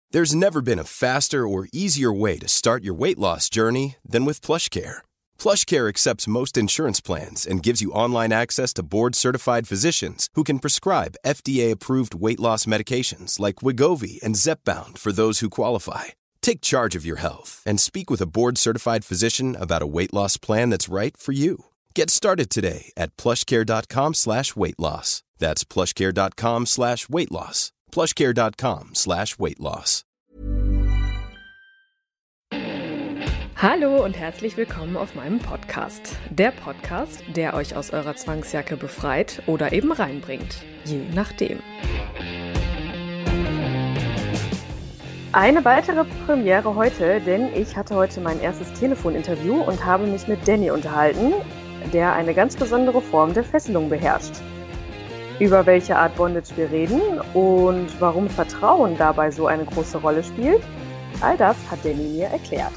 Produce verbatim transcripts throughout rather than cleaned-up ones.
There's never been a faster or easier way to start your weight loss journey than with PlushCare. PlushCare accepts most insurance plans and gives you online access to board-certified physicians who can prescribe F D A-approved weight loss medications like Wegovy and Zepbound for those who qualify. Take charge of your health and speak with a board-certified physician about a weight loss plan that's right for you. Get started today at plushcare.com slash weight loss. That's plushcare.com slash weight loss. plushcare.com slash weight loss. Hallo und herzlich willkommen auf meinem Podcast. Der Podcast, der euch aus eurer Zwangsjacke befreit oder eben reinbringt. Je nachdem. Eine weitere Premiere heute, denn ich hatte heute mein erstes Telefoninterview und habe mich mit Danny unterhalten, der eine ganz besondere Form der Fesselung beherrscht. Über welche Art Bondage wir reden und warum Vertrauen dabei so eine große Rolle spielt, all das hat Danny mir erklärt.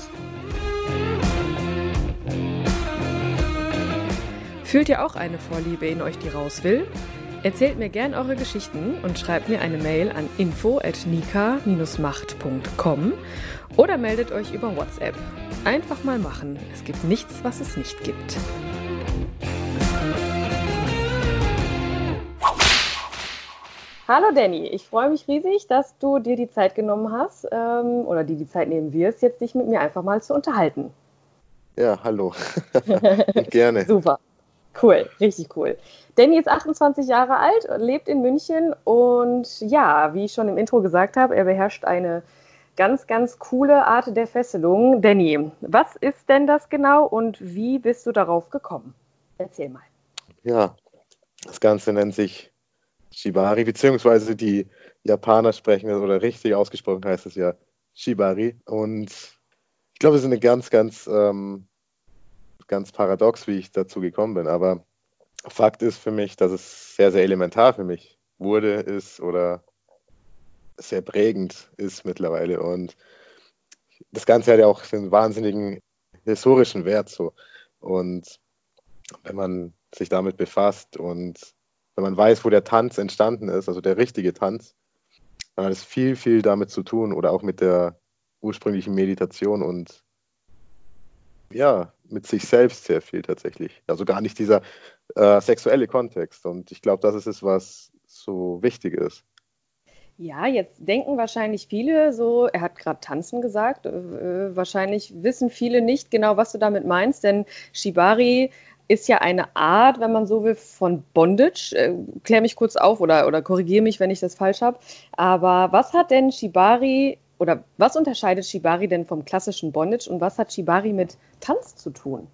Fühlt ihr auch eine Vorliebe in euch, die raus will? Erzählt mir gern eure Geschichten und schreibt mir eine Mail an info at nika dash macht punkt com oder meldet euch über WhatsApp. Einfach mal machen, es gibt nichts, was es nicht gibt. Hallo Danny, ich freue mich riesig, dass du dir die Zeit genommen hast, ähm, oder dir die Zeit nehmen wirst, jetzt dich mit mir einfach mal zu unterhalten. Ja, hallo. Gerne. Super, cool, richtig cool. Danny ist achtundzwanzig Jahre alt, lebt in München und ja, wie ich schon im Intro gesagt habe, er beherrscht eine ganz, ganz coole Art der Fesselung. Danny, was ist denn das genau und wie bist du darauf gekommen? Erzähl mal. Ja, das Ganze nennt sich Shibari, beziehungsweise die Japaner sprechen das, oder richtig ausgesprochen heißt es ja Shibari. Und ich glaube, es ist eine ganz, ganz, ähm, ganz paradox, wie ich dazu gekommen bin. Aber Fakt ist für mich, dass es sehr, sehr elementar für mich wurde, ist oder sehr prägend ist mittlerweile. Und das Ganze hat ja auch einen wahnsinnigen historischen Wert so. Und wenn man sich damit befasst und wenn man weiß, wo der Tanz entstanden ist, also der richtige Tanz, dann hat es viel, viel damit zu tun oder auch mit der ursprünglichen Meditation und ja, mit sich selbst sehr viel tatsächlich. Also gar nicht dieser äh, sexuelle Kontext. Und ich glaube, das ist es, was so wichtig ist. Ja, jetzt denken wahrscheinlich viele so, er hat gerade tanzen gesagt, äh, wahrscheinlich wissen viele nicht genau, was du damit meinst, denn Shibari ist ja eine Art, wenn man so will, von Bondage. Äh, klär mich kurz auf oder, oder korrigiere mich, wenn ich das falsch habe. Aber was hat denn Shibari oder was unterscheidet Shibari denn vom klassischen Bondage und was hat Shibari mit Tanz zu tun?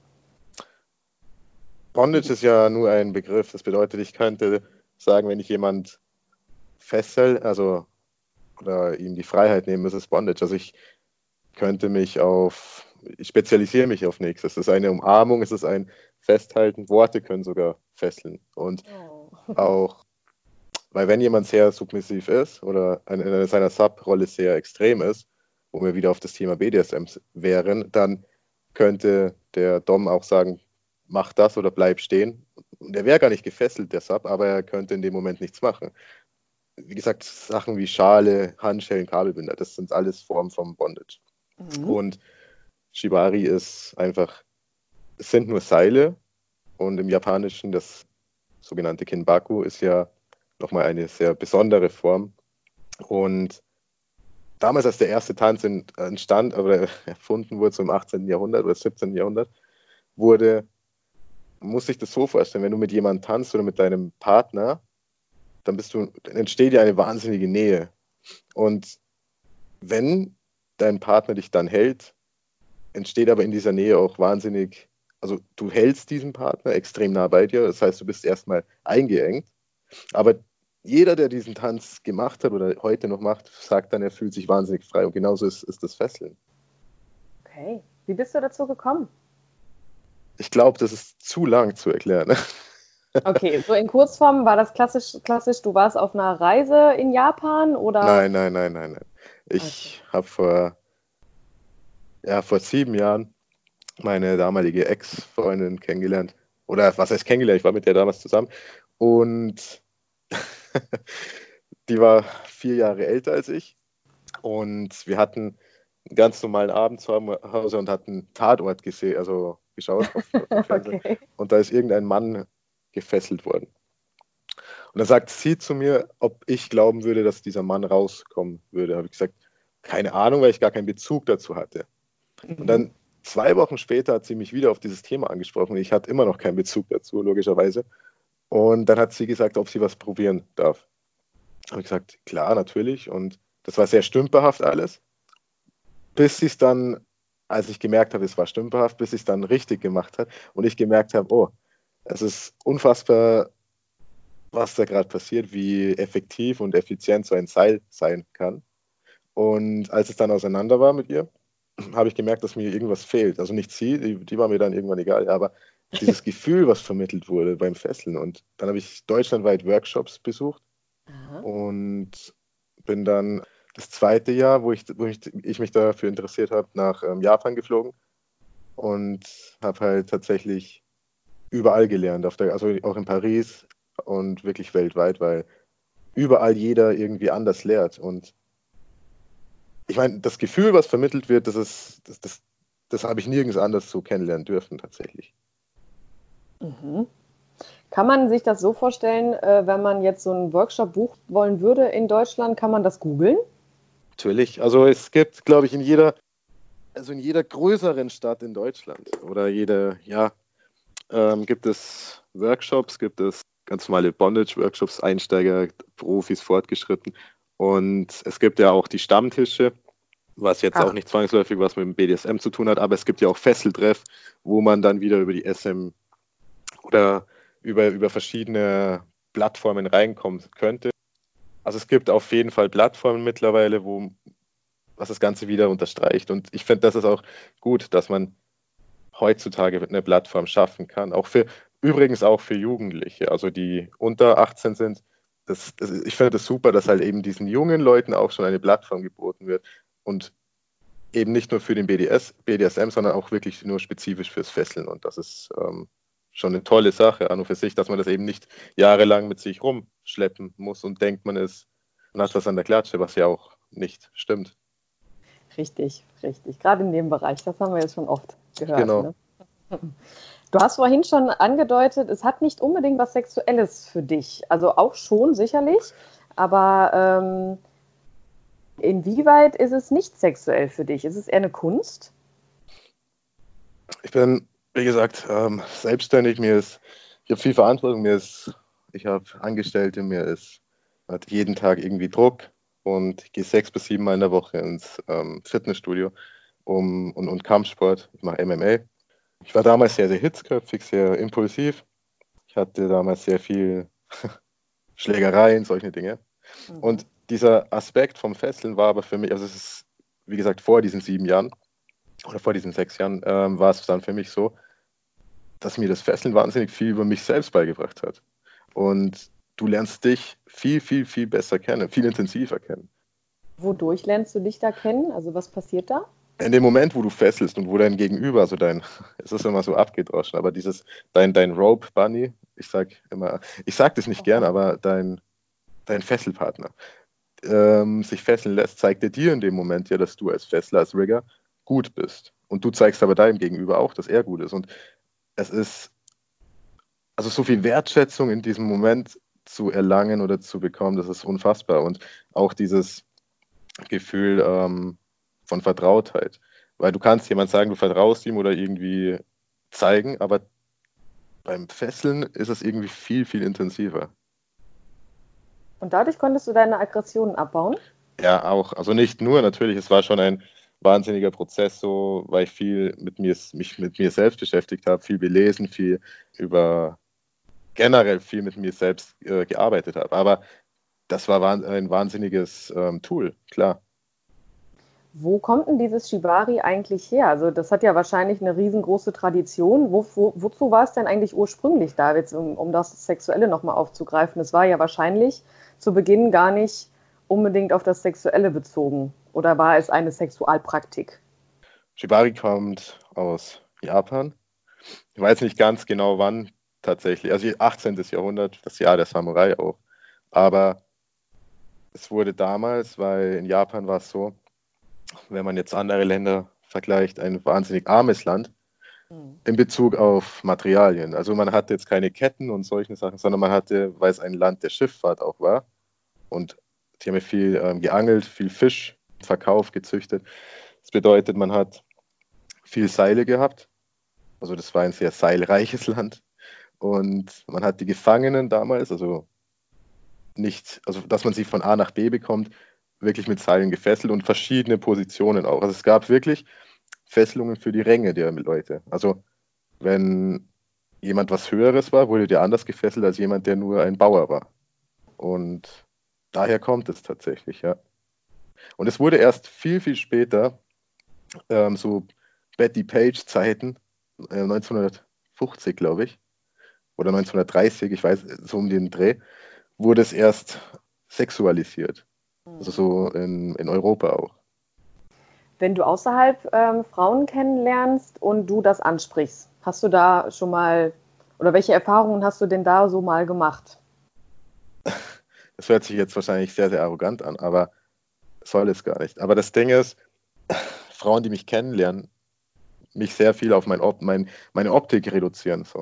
Bondage ist ja nur ein Begriff. Das bedeutet, ich könnte sagen, wenn ich jemand fessel, also oder ihm die Freiheit nehme, ist es Bondage. Also ich könnte mich auf, ich spezialisiere mich auf nichts. Es ist eine Umarmung, es ist ein Festhalten. Worte können sogar fesseln. Und oh. auch, weil wenn jemand sehr submissiv ist oder in seiner Sub-Rolle sehr extrem ist, wo wir wieder auf das Thema B D S M wären, dann könnte der Dom auch sagen, mach das oder bleib stehen. Und er wäre gar nicht gefesselt, der Sub, aber er könnte in dem Moment nichts machen. Wie gesagt, Sachen wie Schale, Handschellen, Kabelbinder, das sind alles Formen vom Bondage. Mhm. Und Shibari ist einfach, es sind nur Seile und im Japanischen das sogenannte Kinbaku ist ja nochmal eine sehr besondere Form. Und damals, als der erste Tanz entstand oder erfunden wurde, so im achtzehnten Jahrhundert oder siebzehnten Jahrhundert, wurde, muss sich das so vorstellen, wenn du mit jemandem tanzt oder mit deinem Partner, dann bist du, dann entsteht ja eine wahnsinnige Nähe. Und wenn dein Partner dich dann hält, entsteht aber in dieser Nähe auch wahnsinnig, also du hältst diesen Partner extrem nah bei dir, das heißt, du bist erstmal eingeengt, aber jeder, der diesen Tanz gemacht hat oder heute noch macht, sagt dann, er fühlt sich wahnsinnig frei und genauso ist, ist das Fesseln. Okay, wie bist du dazu gekommen? Ich glaube, das ist zu lang zu erklären. Okay, so in Kurzform, war das klassisch, klassisch, du warst auf einer Reise in Japan oder? Nein, nein, nein, nein, nein. Ich okay. habe vor, ja, vor sieben Jahren meine damalige Ex-Freundin kennengelernt. Oder was heißt kennengelernt? Ich war mit der damals zusammen. Und die war vier Jahre älter als ich. Und wir hatten einen ganz normalen Abend zu Hause und hatten Tatort gesehen, also geschaut auf, auf dem Fernseher. Okay. Und da ist irgendein Mann gefesselt worden. Und dann sagt sie zu mir, ob ich glauben würde, dass dieser Mann rauskommen würde. Da habe ich gesagt, keine Ahnung, weil ich gar keinen Bezug dazu hatte. Und dann zwei Wochen später hat sie mich wieder auf dieses Thema angesprochen. Ich hatte immer noch keinen Bezug dazu, logischerweise. Und dann hat sie gesagt, ob sie was probieren darf. Da habe ich gesagt, klar, natürlich. Und das war sehr stümperhaft alles. Bis sie es dann, als ich gemerkt habe, es war stümperhaft, bis sie es dann richtig gemacht hat und ich gemerkt habe, oh, es ist unfassbar, was da gerade passiert, wie effektiv und effizient so ein Seil sein kann. Und als es dann auseinander war mit ihr, habe ich gemerkt, dass mir irgendwas fehlt. Also nicht sie, die, die war mir dann irgendwann egal, aber dieses Gefühl, was vermittelt wurde beim Fesseln. Und dann habe ich deutschlandweit Workshops besucht Aha. und bin dann das zweite Jahr, wo ich, wo ich, ich mich dafür interessiert habe, nach ähm, Japan geflogen und habe halt tatsächlich überall gelernt, auf der, also auch in Paris und wirklich weltweit, weil überall jeder irgendwie anders lehrt. Und ich meine, das Gefühl, was vermittelt wird, das ist, das, das, das habe ich nirgends anders so kennenlernen dürfen tatsächlich. Mhm. Kann man sich das so vorstellen, äh, wenn man jetzt so einen Workshop buchen wollen würde in Deutschland, kann man das googeln? Natürlich. Also es gibt, glaube ich, in jeder, also in jeder größeren Stadt in Deutschland oder jede, ja, ähm, gibt es Workshops, gibt es ganz normale Bondage-Workshops, Einsteiger, Profis, Fortgeschritten. Und es gibt ja auch die Stammtische, was jetzt Ach. auch nicht zwangsläufig was mit dem B D S M zu tun hat, aber es gibt ja auch Fesseltreff, wo man dann wieder über die S M oder über, über verschiedene Plattformen reinkommen könnte. Also es gibt auf jeden Fall Plattformen mittlerweile, wo was das Ganze wieder unterstreicht. Und ich finde, das ist auch gut, dass man heutzutage eine Plattform schaffen kann. Auch für, übrigens auch für Jugendliche, also die unter achtzehn sind. Das, das, ich finde das super, dass halt eben diesen jungen Leuten auch schon eine Plattform geboten wird. Und eben nicht nur für den B D S, B D S M, sondern auch wirklich nur spezifisch fürs Fesseln. Und das ist ähm, schon eine tolle Sache an und für sich, dass man das eben nicht jahrelang mit sich rumschleppen muss und denkt, man ist, man hat was an der Klatsche, was ja auch nicht stimmt. Richtig, richtig. Gerade in dem Bereich, das haben wir jetzt schon oft gehört. Genau. Ne? Du hast vorhin schon angedeutet, es hat nicht unbedingt was Sexuelles für dich. Also auch schon sicherlich, aber ähm, inwieweit ist es nicht sexuell für dich? Ist es eher eine Kunst? Ich bin, wie gesagt, ähm, selbstständig. Mir ist, ich habe viel Verantwortung. Mir ist, ich habe Angestellte. Mir ist hat jeden Tag irgendwie Druck und ich gehe sechs bis sieben Mal in der Woche ins ähm, Fitnessstudio um, und, und Kampfsport. Ich mache M M A. Ich war damals sehr, sehr hitzköpfig, sehr impulsiv. Ich hatte damals sehr viel Schlägereien, solche Dinge. Mhm. Und dieser Aspekt vom Fesseln war aber für mich, also es ist, wie gesagt, vor diesen sieben Jahren oder vor diesen sechs Jahren, ähm, war es dann für mich so, dass mir das Fesseln wahnsinnig viel über mich selbst beigebracht hat. Und du lernst dich viel, viel, viel besser kennen, viel intensiver kennen. Wodurch lernst du dich da kennen? Also was passiert da? In dem Moment, wo du fesselst und wo dein Gegenüber, also dein, es ist immer so abgedroschen, aber dieses, dein, dein Rope Bunny, ich sag immer, ich sag das nicht gern, aber dein, dein Fesselpartner ähm, sich fesseln lässt, zeigt er dir in dem Moment ja, dass du als Fessler, als Rigger gut bist. Und du zeigst aber deinem Gegenüber auch, dass er gut ist. Und es ist also so viel Wertschätzung in diesem Moment zu erlangen oder zu bekommen, das ist unfassbar. Und auch dieses Gefühl ähm, von Vertrautheit. Weil du kannst jemand sagen, du vertraust ihm oder irgendwie zeigen, aber beim Fesseln ist es irgendwie viel, viel intensiver. Und dadurch konntest du deine Aggressionen abbauen? Ja, auch. Also nicht nur, natürlich, es war schon ein wahnsinniger Prozess, so, weil ich viel mit mir, mich mit mir selbst beschäftigt habe, viel belesen, viel über generell viel mit mir selbst äh, gearbeitet habe. Aber das war ein wahnsinniges ähm, Tool, klar. Wo kommt denn dieses Shibari eigentlich her? Also das hat ja wahrscheinlich eine riesengroße Tradition. Wo, wo, wozu war es denn eigentlich ursprünglich da, jetzt, um, um das Sexuelle nochmal aufzugreifen? Es war ja wahrscheinlich zu Beginn gar nicht unbedingt auf das Sexuelle bezogen. Oder war es eine Sexualpraktik? Shibari kommt aus Japan. Ich weiß nicht ganz genau wann tatsächlich. Also achtzehnten. Jahrhundert, das Jahr der Samurai auch. Aber es wurde damals, weil in Japan war es so, wenn man jetzt andere Länder vergleicht, ein wahnsinnig armes Land Hm. in Bezug auf Materialien. Also man hatte jetzt keine Ketten und solche Sachen, sondern man hatte, weil es ein Land der Schifffahrt auch war und die haben ja viel ähm, geangelt, viel Fisch verkauft, gezüchtet. Das bedeutet, man hat viel Seile gehabt. Also das war ein sehr seilreiches Land. Und man hat die Gefangenen damals, also nicht, also dass man sie von A nach B bekommt, wirklich mit Seilen gefesselt und verschiedene Positionen auch. Also es gab wirklich Fesselungen für die Ränge der Leute. Also wenn jemand was Höheres war, wurde der anders gefesselt als jemand, der nur ein Bauer war. Und daher kommt es tatsächlich, ja. Und es wurde erst viel, viel später, ähm, so Betty Page-Zeiten, äh, neunzehnhundertfünfzig, glaube ich, oder neunzehnhundertdreißig, ich weiß, so um den Dreh, wurde es erst sexualisiert. Also so in, in Europa auch. Wenn du außerhalb ähm, Frauen kennenlernst und du das ansprichst, hast du da schon mal, oder welche Erfahrungen hast du denn da so mal gemacht? Das hört sich jetzt wahrscheinlich sehr, sehr arrogant an, aber soll es gar nicht. Aber das Ding ist, Frauen, die mich kennenlernen, mich sehr viel auf mein, Op mein, meine Optik reduzieren. So.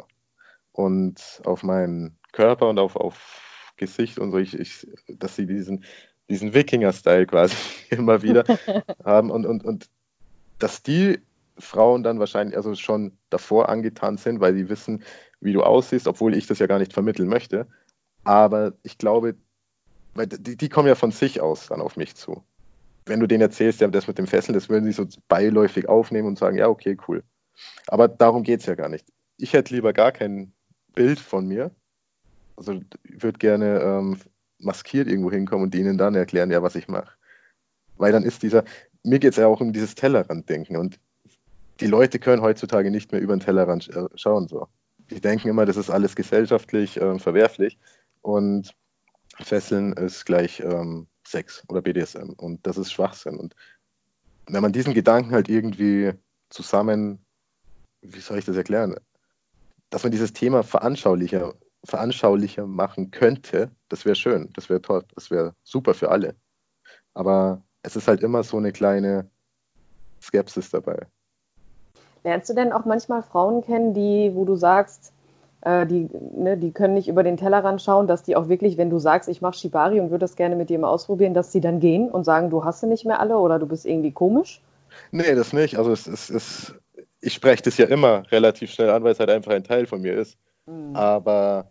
Und auf meinen Körper und auf, auf Gesicht und so, ich, ich, dass sie diesen, diesen Wikinger-Style quasi immer wieder haben und, und, und dass die Frauen dann wahrscheinlich also schon davor angetan sind, weil sie wissen, wie du aussiehst, obwohl ich das ja gar nicht vermitteln möchte. Aber ich glaube, weil die, die kommen ja von sich aus dann auf mich zu. Wenn du denen erzählst, ja, das mit dem Fesseln, das würden sie so beiläufig aufnehmen und sagen, ja, okay, cool. Aber darum geht es ja gar nicht. Ich hätte lieber gar kein Bild von mir. Also ich würde gerne ähm, maskiert irgendwo hinkommen und denen dann erklären, ja, was ich mache. Weil dann ist dieser, mir geht es ja auch um dieses Tellerrand-Denken und die Leute können heutzutage nicht mehr über den Tellerrand sch- schauen. So. Die denken immer, das ist alles gesellschaftlich äh, verwerflich und Fesseln ist gleich ähm, Sex oder B D S M und das ist Schwachsinn. Und wenn man diesen Gedanken halt irgendwie zusammen, wie soll ich das erklären, dass man dieses Thema veranschaulicher, veranschaulicher machen könnte, das wäre schön, das wäre toll, das wäre super für alle. Aber es ist halt immer so eine kleine Skepsis dabei. Lernst du denn auch manchmal Frauen kennen, die, wo du sagst, äh, die, ne, die können nicht über den Tellerrand schauen, dass die auch wirklich, wenn du sagst, ich mache Shibari und würde das gerne mit dir mal ausprobieren, dass die dann gehen und sagen, du hast sie nicht mehr alle oder du bist irgendwie komisch? Nee, das nicht. Also es ist, es, ich spreche das ja immer relativ schnell an, weil es halt einfach ein Teil von mir ist. Mhm. Aber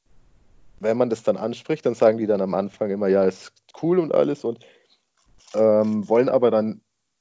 wenn man das dann anspricht, dann sagen die dann am Anfang immer, ja, ist cool und alles und ähm, wollen aber dann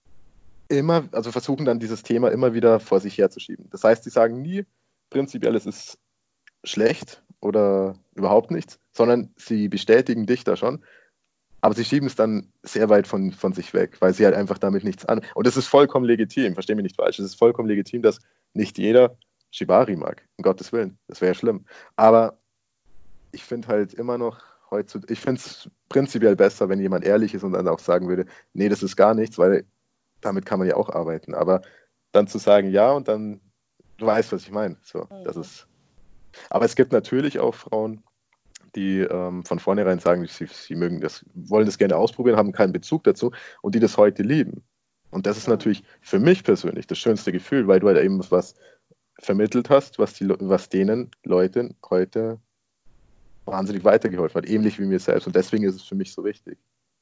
immer, also versuchen dann dieses Thema immer wieder vor sich herzuschieben. Das heißt, sie sagen nie prinzipiell, es ist schlecht oder überhaupt nichts, sondern sie bestätigen dich da schon, aber sie schieben es dann sehr weit von, von sich weg, weil sie halt einfach damit nichts an. Und es ist vollkommen legitim, verstehe mich nicht falsch, es ist vollkommen legitim, dass nicht jeder Shibari mag, um Gottes Willen, das wäre ja schlimm. Aber ich finde halt immer noch heutzutage, ich finde es prinzipiell besser, wenn jemand ehrlich ist und dann auch sagen würde, nee, das ist gar nichts, weil damit kann man ja auch arbeiten. Aber dann zu sagen ja und dann, du weißt, was ich meine. So, das Mhm. ist. Aber es gibt natürlich auch Frauen, die ähm, von vornherein sagen, sie, sie mögen das, wollen das gerne ausprobieren, haben keinen Bezug dazu und die das heute lieben. Und das ist Mhm. natürlich für mich persönlich das schönste Gefühl, weil du halt eben was vermittelt hast, was, die, was denen Leuten heute wahnsinnig weitergeholfen hat, ähnlich wie mir selbst. Und deswegen ist es für mich so wichtig.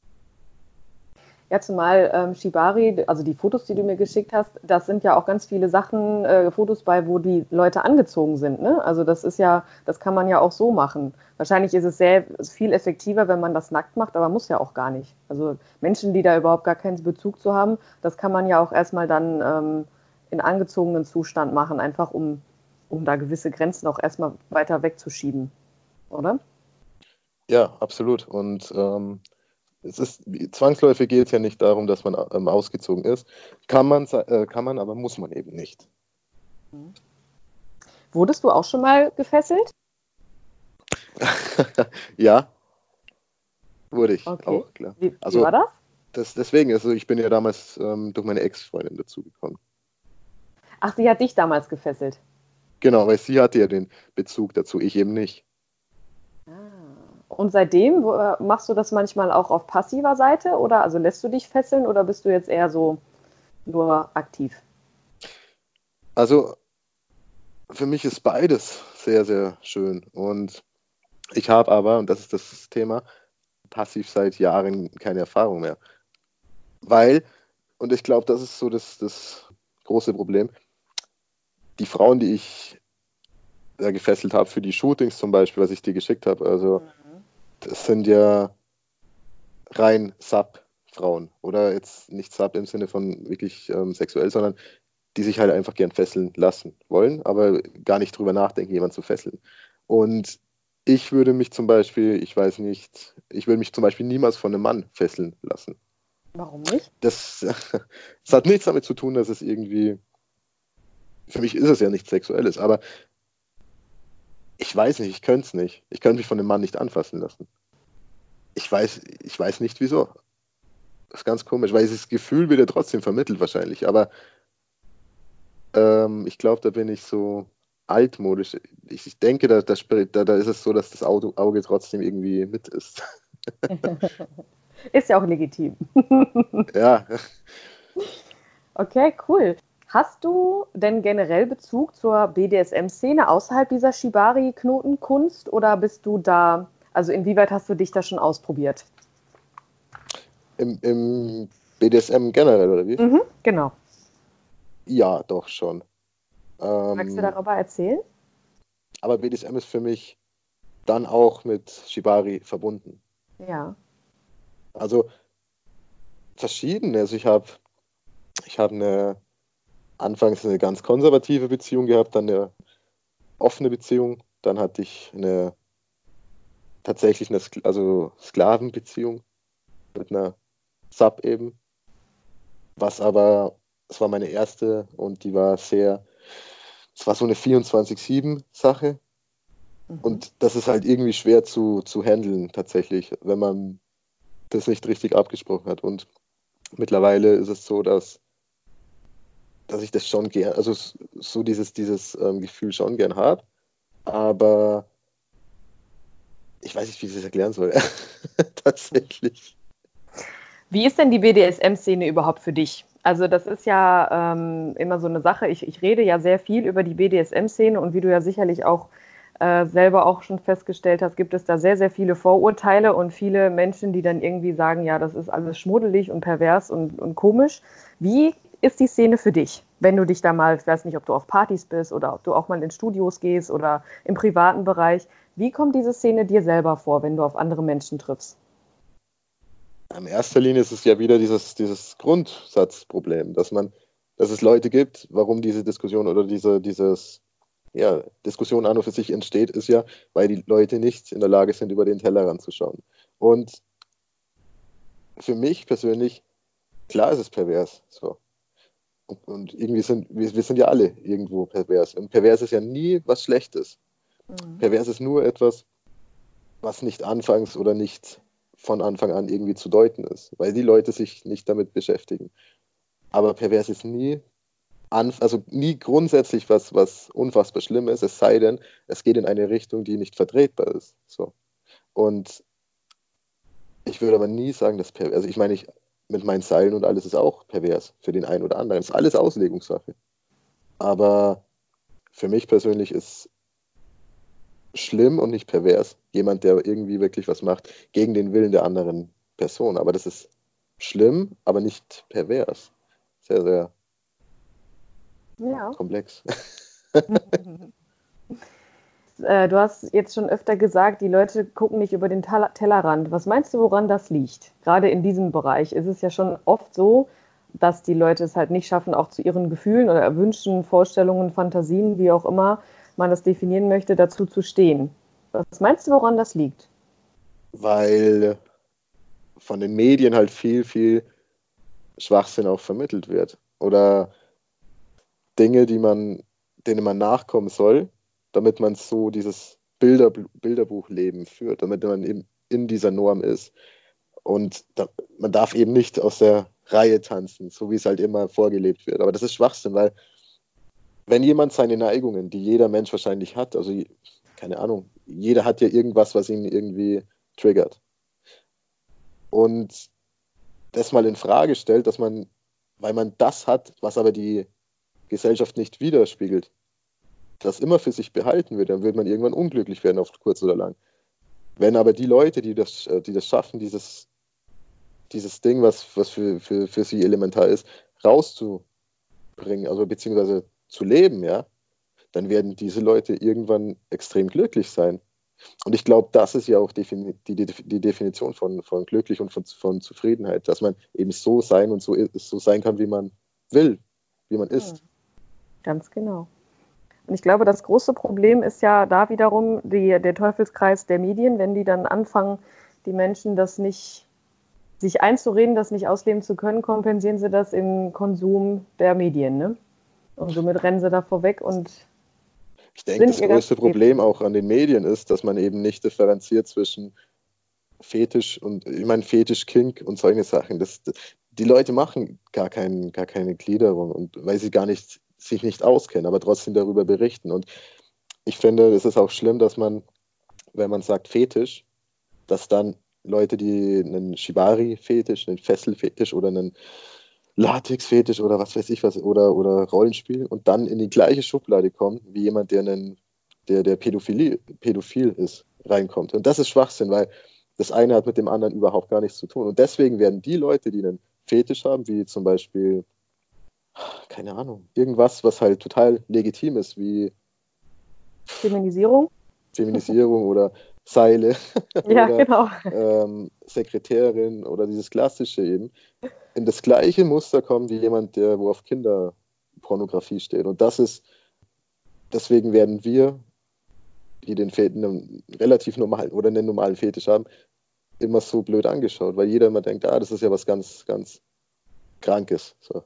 Ja, zumal ähm, Shibari, also die Fotos, die du mir geschickt hast, das sind ja auch ganz viele Sachen, äh, Fotos bei, wo die Leute angezogen sind. Ne? Also das ist ja, das kann man ja auch so machen. Wahrscheinlich ist es sehr viel effektiver, wenn man das nackt macht, aber muss ja auch gar nicht. Also Menschen, die da überhaupt gar keinen Bezug zu haben, das kann man ja auch erstmal dann ähm, in angezogenen Zustand machen, einfach um, um da gewisse Grenzen auch erstmal weiter wegzuschieben, oder? Ja, absolut. Und ähm, es ist, zwangsläufig geht es ja nicht darum, dass man ähm, ausgezogen ist. Kann man, äh, kann man, aber muss man eben nicht. Wurdest du auch schon mal gefesselt? Ja, wurde ich Okay. auch, klar. Wie, wie war Also das? das, deswegen, also ich bin ja damals ähm, durch meine Ex-Freundin dazugekommen. Ach, sie hat dich damals gefesselt. Genau, weil sie hatte ja den Bezug dazu, ich eben nicht. Ah, Und seitdem wo, äh, machst du das manchmal auch auf passiver Seite oder also lässt du dich fesseln oder bist du jetzt eher so nur aktiv? Also für mich ist beides sehr, sehr schön. Und ich habe aber, und das ist das Thema, passiv seit Jahren keine Erfahrung mehr. Weil, und ich glaube, das ist so das, das große Problem, die Frauen, die ich da gefesselt habe für die Shootings zum Beispiel, was ich dir geschickt habe, also das sind ja rein Sub-Frauen oder jetzt nicht Sub im Sinne von wirklich ähm, sexuell, sondern die sich halt einfach gern fesseln lassen wollen, aber gar nicht drüber nachdenken, jemanden zu fesseln. Und ich würde mich zum Beispiel, ich weiß nicht, ich würde mich zum Beispiel niemals von einem Mann fesseln lassen. Warum nicht? Das, das hat nichts damit zu tun, dass es irgendwie, für mich ist es ja nichts Sexuelles, aber ich weiß nicht, ich könnte es nicht. Ich könnte mich von einem Mann nicht anfassen lassen. Ich weiß, ich weiß nicht wieso. Das ist ganz komisch, weil dieses Gefühl wird ja trotzdem vermittelt wahrscheinlich, aber ähm, ich glaube, da bin ich so altmodisch. Ich, ich denke, da, da, da, da ist es so, dass das Auge, Auge trotzdem irgendwie mit ist. Ist ja auch legitim. Ja, Okay, cool. Hast du denn generell Bezug zur B D S M-Szene außerhalb dieser Shibari-Knotenkunst oder bist du da, also inwieweit hast du dich da schon ausprobiert? im, im B D S M generell, oder wie? Mhm, genau. Ja, doch schon. Magst du Ähm, darüber erzählen? aber B D S M ist für mich dann auch mit Shibari verbunden. Ja. Also verschiedene. Also ich habe ich hab eine anfangs eine ganz konservative Beziehung gehabt, dann eine offene Beziehung, dann hatte ich eine tatsächlich eine Sk also Sklavenbeziehung mit einer Sub eben, was aber, das war meine erste und die war sehr, es war so eine vierundzwanzig sieben Sache Mhm. und das ist halt irgendwie schwer zu, zu handeln tatsächlich, wenn man das nicht richtig abgesprochen hat und mittlerweile ist es so, dass dass ich das schon gern, also so dieses, dieses ähm, Gefühl schon gern habe, aber ich weiß nicht, wie ich das erklären soll. Tatsächlich. Wie ist denn die B D S M-Szene überhaupt für dich? Also das ist ja ähm, immer so eine Sache. Ich, ich rede ja sehr viel über die B D S M-Szene und wie du ja sicherlich auch äh, selber auch schon festgestellt hast, gibt es da sehr, sehr viele Vorurteile und viele Menschen, die dann irgendwie sagen, ja, das ist alles schmuddelig und pervers und, und komisch. Wie ist die Szene für dich, wenn du dich da mal, ich weiß nicht, ob du auf Partys bist oder ob du auch mal in Studios gehst oder im privaten Bereich. Wie kommt diese Szene dir selber vor, wenn du auf andere Menschen triffst? In erster Linie ist es ja wieder dieses, dieses Grundsatzproblem, dass man, dass es Leute gibt, warum diese Diskussion oder diese, dieses, ja, Diskussion an und für sich entsteht, ist ja, weil die Leute nicht in der Lage sind, über den Tellerrand zu schauen. Und für mich persönlich, klar ist es pervers. So. Und, und irgendwie sind, wir, wir sind ja alle irgendwo pervers. Und pervers ist ja nie was Schlechtes. Mhm. Pervers ist nur etwas, was nicht anfangs oder nicht von Anfang an irgendwie zu deuten ist, weil die Leute sich nicht damit beschäftigen. Aber pervers ist nie, an, also nie grundsätzlich was, was unfassbar schlimm ist, es sei denn, es geht in eine Richtung, die nicht vertretbar ist. So. Und ich würde aber nie sagen, dass pervers, also ich meine, ich, mit meinen Seilen und alles ist auch pervers für den einen oder anderen. Es ist alles Auslegungssache. Aber für mich persönlich ist schlimm und nicht pervers. Jemand, der irgendwie wirklich was macht gegen den Willen der anderen Person. Aber das ist schlimm, aber nicht pervers. Sehr, sehr Ja. komplex. Äh, du hast jetzt schon öfter gesagt, die Leute gucken nicht über den Tal- Tellerrand. Was meinst du, woran das liegt? Gerade in diesem Bereich ist es ja schon oft so, dass die Leute es halt nicht schaffen, auch zu ihren Gefühlen oder Wünschen, Vorstellungen, Fantasien, wie auch immer man das definieren möchte, dazu zu stehen. Was meinst du, woran das liegt? Weil von den Medien halt viel, viel Schwachsinn auch vermittelt wird. Oder Dinge, die man, denen man nachkommen soll, damit man so dieses Bilder, Bilderbuchleben führt, damit man eben in dieser Norm ist. Und da, man darf eben nicht aus der Reihe tanzen, so wie es halt immer vorgelebt wird. Aber das ist Schwachsinn, weil wenn jemand seine Neigungen, die jeder Mensch wahrscheinlich hat, also keine Ahnung, jeder hat ja irgendwas, was ihn irgendwie triggert. Und das mal in Frage stellt, dass man, weil man das hat, was aber die Gesellschaft nicht widerspiegelt, das immer für sich behalten wird, dann wird man irgendwann unglücklich werden, auf kurz oder lang. Wenn aber die Leute, die das, die das schaffen, dieses, dieses Ding, was, was für, für, für sie elementar ist, rauszubringen, also beziehungsweise zu leben, ja, dann werden diese Leute irgendwann extrem glücklich sein. Und ich glaube, das ist ja auch die, die, die Definition von, von glücklich und von, von Zufriedenheit, dass man eben so sein und so, so sein kann, wie man will, wie man ist. Ganz genau. Und ich glaube, das große Problem ist ja da wiederum die, der Teufelskreis der Medien, wenn die dann anfangen, die Menschen das nicht, sich einzureden, das nicht ausleben zu können, kompensieren sie das im Konsum der Medien, ne? Und somit rennen sie da vorweg und ich denke, das größte Problem auch an den Medien ist, dass man eben nicht differenziert zwischen Fetisch und, ich meine, Fetisch, Kink und solche Sachen. Das, die Leute machen gar, kein, gar keine Gliederung, und weil sie gar nicht, sich nicht auskennen, aber trotzdem darüber berichten. Und ich finde, es ist auch schlimm, dass man, wenn man sagt Fetisch, dass dann Leute, die einen Shibari-Fetisch, einen Fesselfetisch oder einen Latex-Fetisch oder was weiß ich was, oder, oder Rollenspiel, und dann in die gleiche Schublade kommen, wie jemand, der, einen, der, der Pädophilie, pädophil ist, reinkommt. Und das ist Schwachsinn, weil das eine hat mit dem anderen überhaupt gar nichts zu tun. Und deswegen werden die Leute, die einen Fetisch haben, wie zum Beispiel, keine Ahnung, irgendwas, was halt total legitim ist, wie Feminisierung, Feminisierung oder Seile ja, oder genau. ähm, Sekretärin oder dieses Klassische eben, in das gleiche Muster kommen wie jemand, der wo auf Kinderpornografie steht. Und das ist, deswegen werden wir, die den Fetisch einen relativ normalen oder einen normalen Fetisch haben, immer so blöd angeschaut, weil jeder immer denkt, ah, das ist ja was ganz, ganz Krankes. So.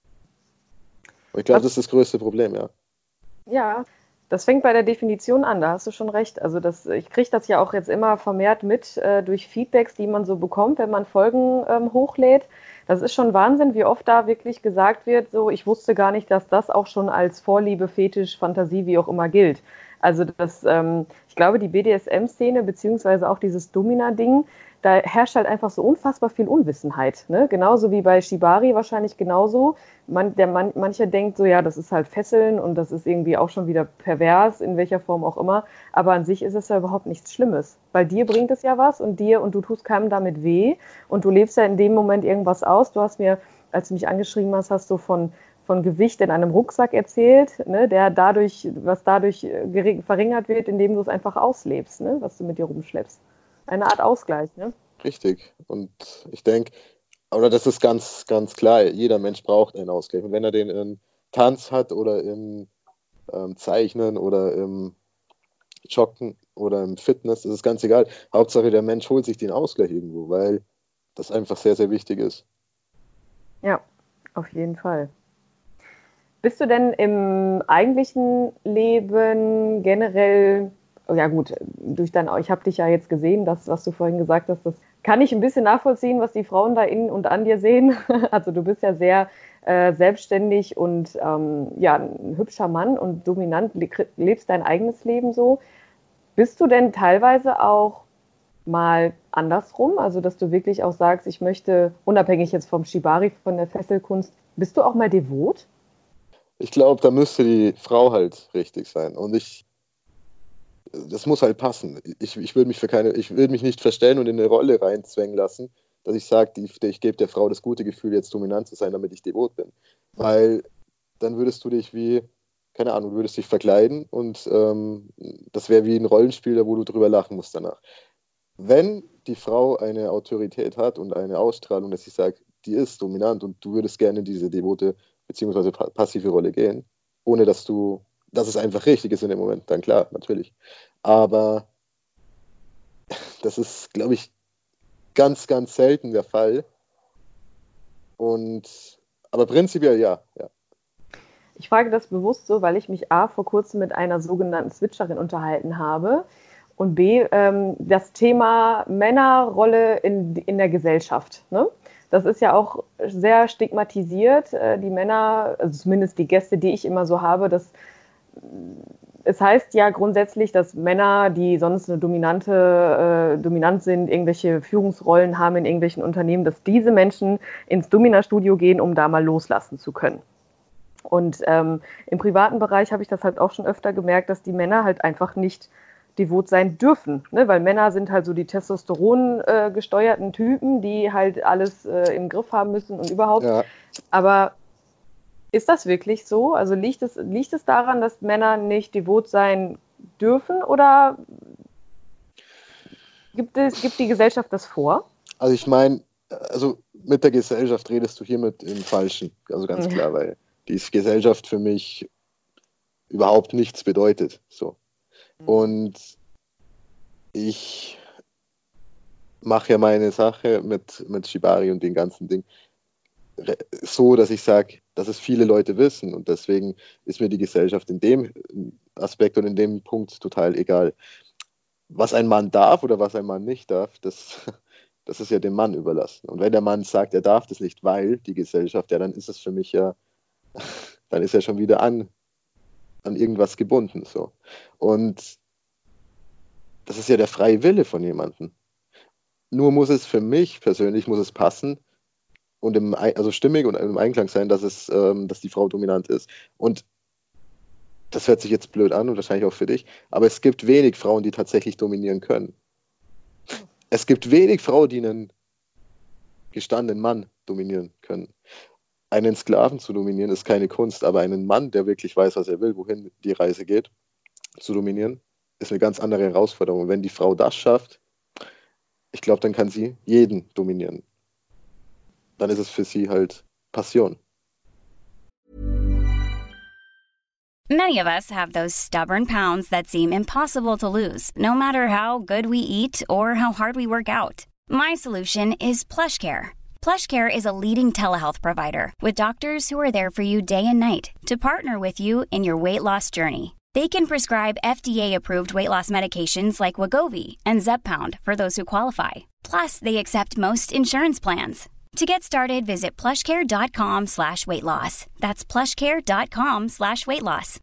Und ich glaube, das ist das größte Problem, ja. Ja, das fängt bei der Definition an, da hast du schon recht. Also das, ich kriege das ja auch jetzt immer vermehrt mit äh, durch Feedbacks, die man so bekommt, wenn man Folgen ähm, hochlädt. Das ist schon Wahnsinn, wie oft da wirklich gesagt wird, so, ich wusste gar nicht, dass das auch schon als Vorliebe, Fetisch, Fantasie, wie auch immer gilt. Also das, ähm, ich glaube, die B D S M-Szene beziehungsweise auch dieses Domina-Ding, da herrscht halt einfach so unfassbar viel Unwissenheit, ne? Genauso wie bei Shibari wahrscheinlich genauso. Man, der man, mancher denkt so, ja, das ist halt Fesseln und das ist irgendwie auch schon wieder pervers, in welcher Form auch immer. Aber an sich ist es ja überhaupt nichts Schlimmes. Bei dir bringt es ja was und dir und du tust keinem damit weh und du lebst ja in dem Moment irgendwas aus. Du hast mir, als du mich angeschrieben hast, hast du von von Gewicht in einem Rucksack erzählt, ne, der dadurch, was dadurch gering, verringert wird, indem du es einfach auslebst, ne, was du mit dir rumschleppst. Eine Art Ausgleich, ne? Richtig. Und ich denke, oder das ist ganz, ganz klar, jeder Mensch braucht einen Ausgleich. Und wenn er den im Tanz hat oder im ähm, Zeichnen oder im Joggen oder im Fitness, ist es ganz egal. Hauptsache, der Mensch holt sich den Ausgleich irgendwo, weil das einfach sehr, sehr wichtig ist. Ja, auf jeden Fall. Bist du denn im eigentlichen Leben generell, ja gut, durch dein, ich habe dich ja jetzt gesehen, das, was du vorhin gesagt hast, das kann ich ein bisschen nachvollziehen, was die Frauen da in und an dir sehen. Also du bist ja sehr äh, selbstständig und ähm, ja, ein hübscher Mann und dominant, lebst dein eigenes Leben so. Bist du denn teilweise auch mal andersrum, also dass du wirklich auch sagst, ich möchte, unabhängig jetzt vom Shibari, von der Fesselkunst, bist du auch mal devot? Ich glaube, da müsste die Frau halt richtig sein. Und ich, das muss halt passen. Ich, ich würde mich für keine, ich würde mich nicht verstellen und in eine Rolle reinzwängen lassen, dass ich sage, ich, ich gebe der Frau das gute Gefühl, jetzt dominant zu sein, damit ich devot bin. Weil dann würdest du dich wie, keine Ahnung, du würdest dich verkleiden und ähm, das wäre wie ein Rollenspiel, wo du drüber lachen musst danach. Wenn die Frau eine Autorität hat und eine Ausstrahlung, dass ich sage, die ist dominant und du würdest gerne in diese devote beziehungsweise passive Rolle gehen, ohne dass du, dass es einfach richtig ist in dem Moment, dann klar, natürlich. Aber das ist, glaube ich, ganz, ganz selten der Fall. Und, aber prinzipiell ja, ja. Ich frage das bewusst so, weil ich mich A, vor kurzem mit einer sogenannten Switcherin unterhalten habe und B, ähm, das Thema Männerrolle in, in der Gesellschaft, ne? Das ist ja auch sehr stigmatisiert. Die Männer, also zumindest die Gäste, die ich immer so habe, das es heißt ja grundsätzlich, dass Männer, die sonst eine dominante, äh, dominant sind, irgendwelche Führungsrollen haben in irgendwelchen Unternehmen, dass diese Menschen ins Domina-Studio gehen, um da mal loslassen zu können. Und ähm, im privaten Bereich habe ich das halt auch schon öfter gemerkt, dass die Männer halt einfach nicht devot sein dürfen, ne? Weil Männer sind halt so die Testosteron äh, gesteuerten Typen, die halt alles äh, im Griff haben müssen und überhaupt. Ja. Aber ist das wirklich so? Also liegt es, liegt es daran, dass Männer nicht devot sein dürfen oder gibt es, gibt die Gesellschaft das vor? Also ich meine, also mit der Gesellschaft redest du hiermit im Falschen, also ganz klar, weil die Gesellschaft für mich überhaupt nichts bedeutet. So. Und ich mache ja meine Sache mit, mit Shibari und den ganzen Ding so, dass ich sage, dass es viele Leute wissen und deswegen ist mir die Gesellschaft in dem Aspekt und in dem Punkt total egal. Was ein Mann darf oder was ein Mann nicht darf, das, das ist ja dem Mann überlassen. Und wenn der Mann sagt, er darf das nicht, weil die Gesellschaft, ja, dann ist es für mich ja, dann ist er schon wieder an, an irgendwas gebunden. So. Und das ist ja der freie Wille von jemandem. Nur muss es für mich persönlich, muss es passen und im, also stimmig und im Einklang sein, dass, es, ähm, dass die Frau dominant ist. Und das hört sich jetzt blöd an und wahrscheinlich auch für dich, aber es gibt wenig Frauen, die tatsächlich dominieren können. Es gibt wenig Frauen, die einen gestandenen Mann dominieren können. Einen Sklaven zu dominieren ist keine Kunst, aber einen Mann, der wirklich weiß, was er will, wohin die Reise geht, zu dominieren, ist eine ganz andere Herausforderung. Und wenn die Frau das schafft, ich glaube, dann kann sie jeden dominieren. Dann ist es für sie halt Passion. Many of us have those stubborn pounds that seem impossible to lose, no matter how good we eat or how hard we work out. My solution is PlushCare. PlushCare is a leading telehealth provider with doctors who are there for you day and night to partner with you in your weight loss journey. They can prescribe F D A-approved weight loss medications like Wegovy and Zepbound for those who qualify. Plus, they accept most insurance plans. To get started, visit plushcare.com slash weight loss. That's plushcare.com slash weight loss.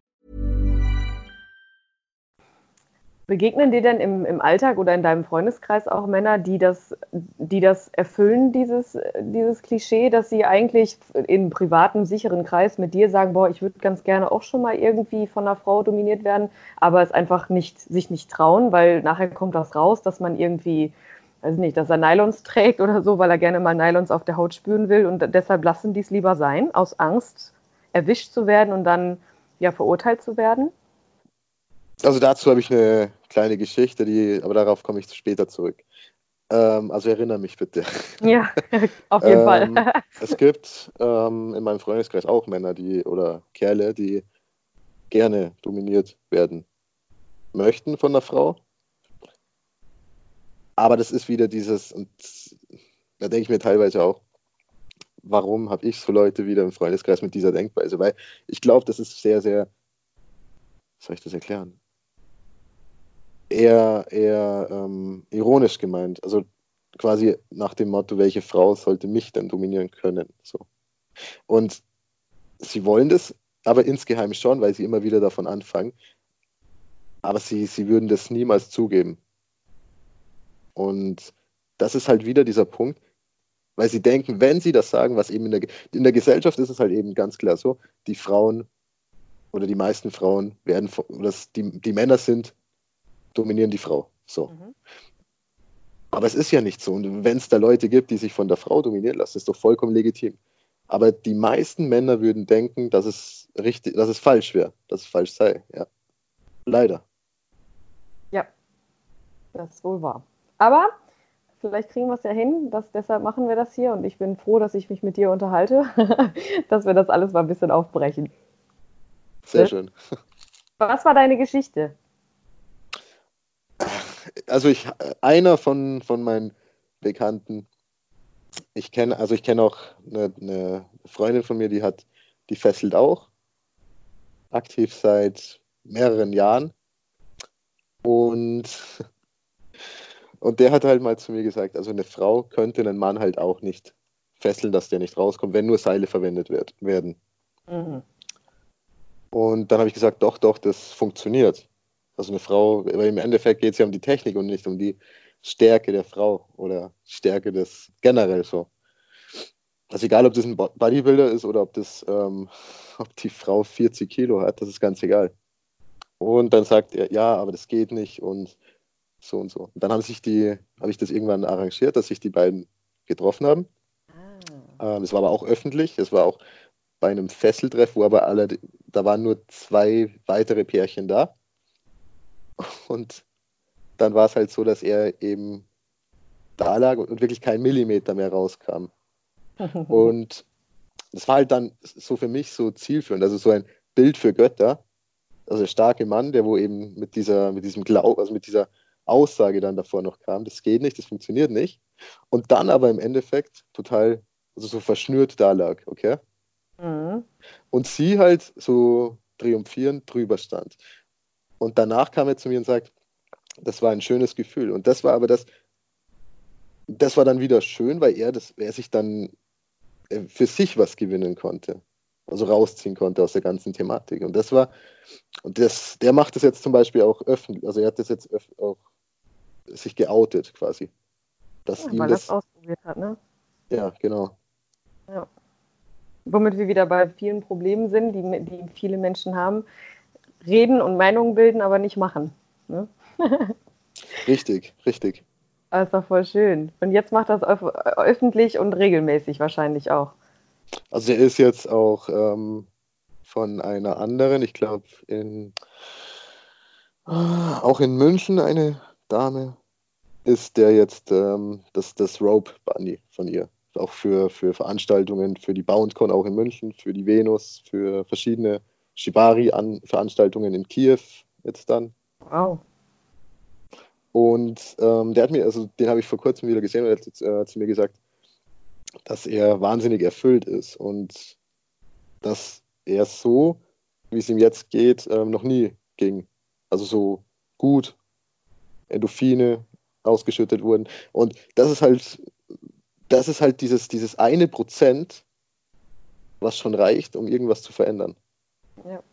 Begegnen dir denn im, im Alltag oder in deinem Freundeskreis auch Männer, die das, die das erfüllen, dieses, dieses Klischee, dass sie eigentlich in privatem, sicheren Kreis mit dir sagen, boah, ich würde ganz gerne auch schon mal irgendwie von einer Frau dominiert werden, aber es einfach nicht, sich nicht trauen, weil nachher kommt das raus, dass man irgendwie, weiß nicht, dass er Nylons trägt oder so, weil er gerne mal Nylons auf der Haut spüren will und deshalb lassen die es lieber sein, aus Angst erwischt zu werden und dann ja verurteilt zu werden? Also dazu habe ich eine kleine Geschichte, die, aber darauf komme ich später zurück. Ähm, also erinnere mich bitte. Ja, auf jeden ähm, Fall. Es gibt ähm, in meinem Freundeskreis auch Männer, die oder Kerle, die gerne dominiert werden möchten von einer Frau. Aber das ist wieder dieses, und da denke ich mir teilweise auch, warum habe ich so Leute wieder im Freundeskreis mit dieser Denkweise? Weil ich glaube, das ist sehr, sehr, wie soll ich das erklären? Eher, eher ähm, ironisch gemeint. Also quasi nach dem Motto, welche Frau sollte mich denn dominieren können? So. Und sie wollen das, aber insgeheim schon, weil sie immer wieder davon anfangen. Aber sie, sie würden das niemals zugeben. Und das ist halt wieder dieser Punkt, weil sie denken, wenn sie das sagen, was eben in der, in der Gesellschaft ist es halt eben ganz klar so, die Frauen oder die meisten Frauen werden, oder die, die Männer sind, dominieren die Frau. So. Mhm. Aber es ist ja nicht so. Und wenn es da Leute gibt, die sich von der Frau dominieren lassen, ist doch vollkommen legitim. Aber die meisten Männer würden denken, dass es richtig, dass es falsch wäre, dass es falsch sei. Ja. Leider. Ja, das ist wohl wahr. Aber vielleicht kriegen wir es ja hin, dass, deshalb machen wir das hier und ich bin froh, dass ich mich mit dir unterhalte, dass wir das alles mal ein bisschen aufbrechen. Sehr schön. Was war deine Geschichte? Also ich, einer von, von meinen Bekannten, ich kenne, also ich kenne auch eine, eine Freundin von mir, die hat, die fesselt auch, aktiv seit mehreren Jahren und Und der hat halt mal zu mir gesagt, also eine Frau könnte einen Mann halt auch nicht fesseln, dass der nicht rauskommt, wenn nur Seile verwendet wird, werden. Mhm. Und dann habe ich gesagt, doch, doch, das funktioniert. Also eine Frau, weil im Endeffekt geht es ja um die Technik und nicht um die Stärke der Frau oder Stärke des generell so. Also egal, ob das ein Bodybuilder ist oder ob das, ähm, ob die Frau vierzig Kilo hat, das ist ganz egal. Und dann sagt er, ja, aber das geht nicht und so und so. Und dann haben sich die, habe ich das irgendwann arrangiert, dass sich die beiden getroffen haben. Ah. Ähm, das war aber auch öffentlich, das war auch bei einem Fesseltreff, wo aber alle, da waren nur zwei weitere Pärchen da. Und dann war es halt so, dass er eben da lag und wirklich kein Millimeter mehr rauskam. Und das war halt dann so für mich so zielführend, also so ein Bild für Götter. Also der starke Mann, der wo eben mit dieser, mit diesem Glauben, also mit dieser Aussage dann davor noch kam, das geht nicht, das funktioniert nicht. Und dann aber im Endeffekt total, also so verschnürt da lag, okay? Mhm. Und sie halt so triumphierend drüber stand. Und danach kam er zu mir und sagt, das war ein schönes Gefühl. Und das war aber das, das war dann wieder schön, weil er, das, er sich dann für sich was gewinnen konnte. Also rausziehen konnte aus der ganzen Thematik. Und das war, und das, der macht das jetzt zum Beispiel auch öffentlich, also er hat das jetzt öff- auch sich geoutet quasi. Dass Ja, ihm weil das, das ausprobiert hat, ne? Ja, genau. Ja. Womit wir wieder bei vielen Problemen sind, die, die viele Menschen haben, reden und Meinungen bilden, aber nicht machen. Ne? Richtig, richtig. Das ist doch voll schön. Und jetzt macht das öf- öffentlich und regelmäßig wahrscheinlich auch. Also er ist jetzt auch ähm, von einer anderen, ich glaube in auch in München eine Dame, ist der jetzt ähm, das, das Rope Bunny von ihr. Auch für, für Veranstaltungen, für die BoundCon auch in München, für die Venus, für verschiedene Shibari-Veranstaltungen in Kiew jetzt dann. Wow. Und ähm, der hat mir, also den habe ich vor kurzem wieder gesehen und er hat jetzt, äh, zu mir gesagt, dass er wahnsinnig erfüllt ist und dass er so, wie es ihm jetzt geht, ähm, noch nie ging. Also so gut, Endorphine ausgeschüttet wurden. Und das ist halt, das ist halt dieses, dieses eine Prozent, was schon reicht, um irgendwas zu verändern. Ja.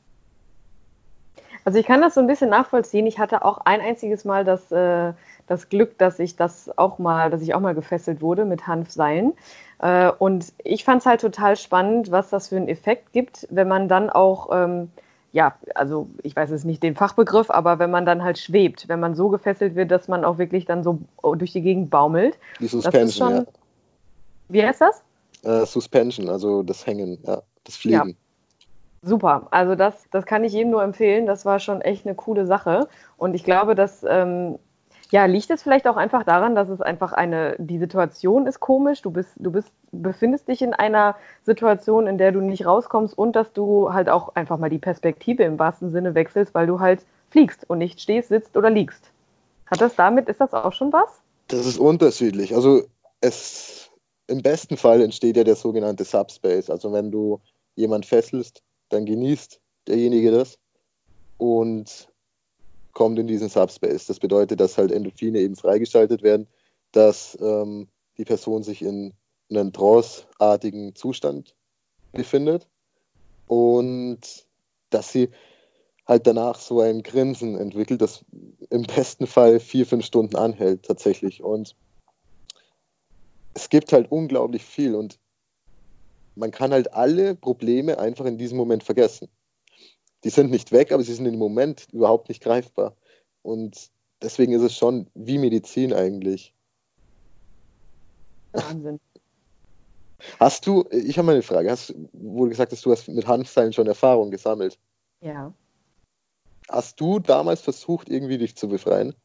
Also ich kann das so ein bisschen nachvollziehen. Ich hatte auch ein einziges Mal das, äh, das Glück, dass ich das auch mal, dass ich auch mal gefesselt wurde mit Hanfseilen. Äh, und ich fand es halt total spannend, was das für einen Effekt gibt, wenn man dann auch, ähm, ja, also ich weiß jetzt nicht den Fachbegriff, aber wenn man dann halt schwebt, wenn man so gefesselt wird, dass man auch wirklich dann so durch die Gegend baumelt. Die Suspension, schon, ja. Wie heißt das? Äh, Suspension, also das Hängen, ja, das Fliegen. Ja. Super, also das, das kann ich jedem nur empfehlen. Das war schon echt eine coole Sache. Und ich glaube, dass, ähm, ja, liegt es vielleicht auch einfach daran, dass es einfach eine, die Situation ist komisch. Du bist, du bist, befindest dich in einer Situation, in der du nicht rauskommst und dass du halt auch einfach mal die Perspektive im wahrsten Sinne wechselst, weil du halt fliegst und nicht stehst, sitzt oder liegst. Hat das damit, ist das auch schon was? Das ist unterschiedlich. Also es, im besten Fall entsteht ja der sogenannte Subspace. Also wenn du jemand fesselst, dann genießt derjenige das und kommt in diesen Subspace. Das bedeutet, dass halt Endorphine eben freigeschaltet werden, dass ähm, die Person sich in einem tranceartigen Zustand befindet und dass sie halt danach so ein Grinsen entwickelt, das im besten Fall vier, fünf Stunden anhält tatsächlich. Und es gibt halt unglaublich viel und man kann halt alle Probleme einfach in diesem Moment vergessen. Die sind nicht weg, aber sie sind im Moment überhaupt nicht greifbar. Und deswegen ist es schon wie Medizin eigentlich. Wahnsinn. Hast du, ich habe mal eine Frage, hast, wo du gesagt hast, du hast mit Hanfseilen schon Erfahrung gesammelt. Ja. Hast du damals versucht, irgendwie dich zu befreien?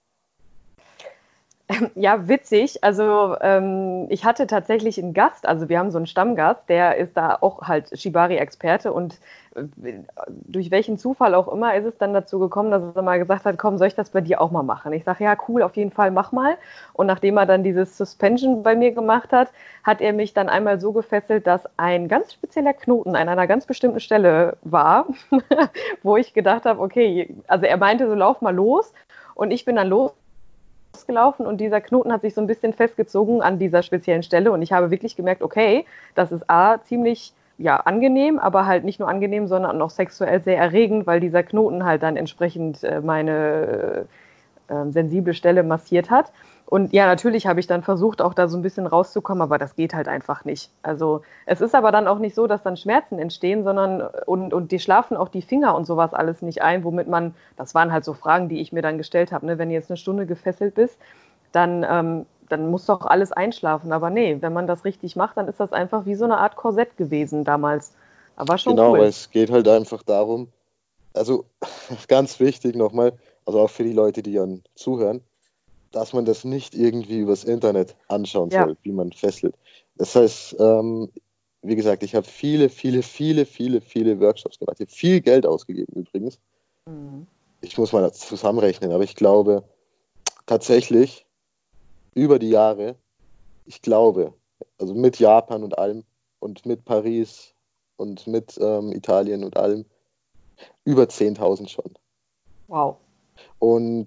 Ja, witzig. Also ähm, ich hatte tatsächlich einen Gast, also wir haben so einen Stammgast, der ist da auch halt Shibari-Experte und äh, durch welchen Zufall auch immer ist es dann dazu gekommen, dass er mal gesagt hat, komm, soll ich das bei dir auch mal machen? Ich sage, ja, cool, auf jeden Fall, mach mal. Und nachdem er dann dieses Suspension bei mir gemacht hat, hat er mich dann einmal so gefesselt, dass ein ganz spezieller Knoten an einer ganz bestimmten Stelle war, wo ich gedacht habe, okay, also er meinte so, lauf mal los und ich bin dann los gelaufen und dieser Knoten hat sich so ein bisschen festgezogen an dieser speziellen Stelle und ich habe wirklich gemerkt, okay, das ist A, ziemlich ja, angenehm, aber halt nicht nur angenehm, sondern auch sexuell sehr erregend, weil dieser Knoten halt dann entsprechend äh, meine äh, sensible Stelle massiert hat. Und ja, natürlich habe ich dann versucht, auch da so ein bisschen rauszukommen, aber das geht halt einfach nicht. Also es ist aber dann auch nicht so, dass dann Schmerzen entstehen, sondern und, und die schlafen auch die Finger und sowas alles nicht ein, womit man, das waren halt so Fragen, die ich mir dann gestellt habe, ne? Wenn du jetzt eine Stunde gefesselt bist, dann, ähm, dann muss doch alles einschlafen. Aber nee, wenn man das richtig macht, dann ist das einfach wie so eine Art Korsett gewesen damals. Aber schon Genau, cool. weil es geht halt einfach darum, also ganz wichtig nochmal, also auch für die Leute, die dann zuhören, dass man das nicht irgendwie übers Internet anschauen Ja. soll, wie man fesselt. Das heißt, ähm, wie gesagt, ich habe viele, viele, viele, viele, viele Workshops gemacht. Ich habe viel Geld ausgegeben übrigens. Mhm. Ich muss mal das zusammenrechnen, aber ich glaube tatsächlich über die Jahre, ich glaube, also mit Japan und allem und mit Paris und mit ähm, Italien und allem, über zehntausend schon. Wow. Und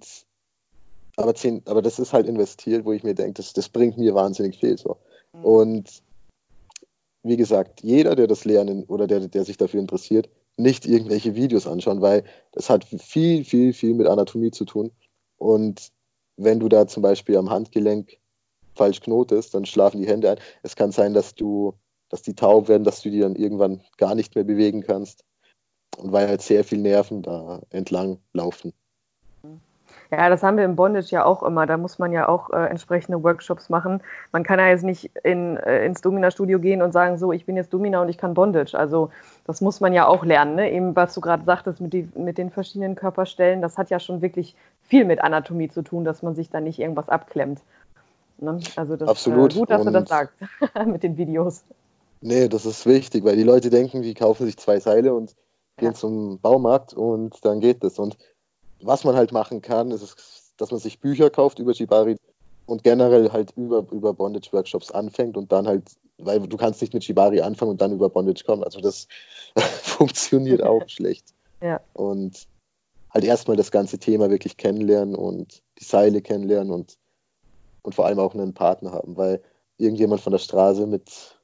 aber, zehn, aber das ist halt investiert, wo ich mir denke, das, das bringt mir wahnsinnig viel. So. Mhm. Und wie gesagt, jeder, der das lernen oder der, der sich dafür interessiert, nicht irgendwelche Videos anschauen, weil das hat viel, viel, viel mit Anatomie zu tun. Und wenn du da zum Beispiel am Handgelenk falsch knotest, dann schlafen die Hände ein. Es kann sein, dass du, dass die taub werden, dass du die dann irgendwann gar nicht mehr bewegen kannst. Und weil halt sehr viel Nerven da entlang laufen. Ja, das haben wir im Bondage ja auch immer. Da muss man ja auch äh, entsprechende Workshops machen. Man kann ja jetzt nicht in, äh, ins Domina-Studio gehen und sagen, so, ich bin jetzt Domina und ich kann Bondage. Also das muss man ja auch lernen. Ne? Eben, was du gerade sagtest mit, die, mit den verschiedenen Körperstellen, das hat ja schon wirklich viel mit Anatomie zu tun, dass man sich da nicht irgendwas abklemmt. Ne? Also das ist äh, gut, dass und du das sagst mit den Videos. Nee, das ist wichtig, weil die Leute denken, die kaufen sich zwei Seile und gehen Ja. zum Baumarkt und dann geht das. Und was man halt machen kann, ist, dass man sich Bücher kauft über Shibari und generell halt über, über Bondage-Workshops anfängt und dann halt, weil du kannst nicht mit Shibari anfangen und dann über Bondage kommen. Also das funktioniert auch schlecht. Ja. Und halt erstmal das ganze Thema wirklich kennenlernen und die Seile kennenlernen und, und vor allem auch einen Partner haben, weil irgendjemand von der Straße mit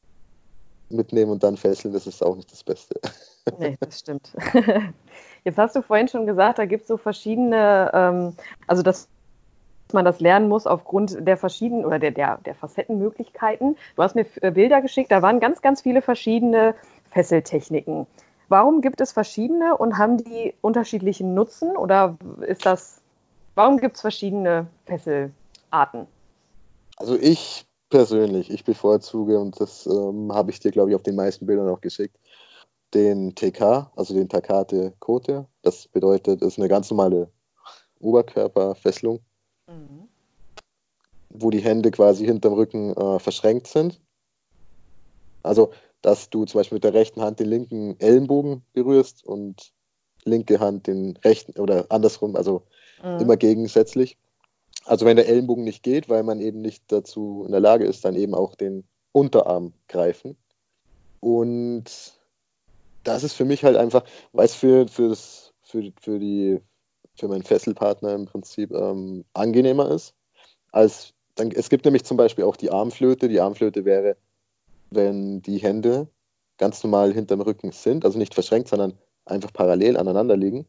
mitnehmen und dann fesseln, das ist auch nicht das Beste. Nee, das stimmt. Jetzt hast du vorhin schon gesagt, da gibt es so verschiedene, ähm, also dass man das lernen muss aufgrund der verschiedenen oder der, der, der Facettenmöglichkeiten. Du hast mir Bilder geschickt, da waren ganz, ganz viele verschiedene Fesseltechniken. Warum gibt es verschiedene und haben die unterschiedlichen Nutzen oder ist das, warum gibt es verschiedene Fesselarten? Also ich persönlich, ich bevorzuge, und das ähm, habe ich dir, glaube ich, auf den meisten Bildern auch geschickt, den T K, also den Takate Kote. Das bedeutet, es ist eine ganz normale Oberkörperfesselung, mhm. wo die Hände quasi hinterm Rücken äh, verschränkt sind. Also, dass du zum Beispiel mit der rechten Hand den linken Ellenbogen berührst und linke Hand den rechten oder andersrum, also mhm. immer gegensätzlich. Also wenn der Ellenbogen nicht geht, weil man eben nicht dazu in der Lage ist, dann eben auch den Unterarm greifen. Und das ist für mich halt einfach, weil es für, für, das, für, für, die, für meinen Fesselpartner im Prinzip ähm, angenehmer ist. Als dann, es gibt nämlich zum Beispiel auch die Armflöte. Die Armflöte wäre, wenn die Hände ganz normal hinterm Rücken sind, also nicht verschränkt, sondern einfach parallel aneinander liegen.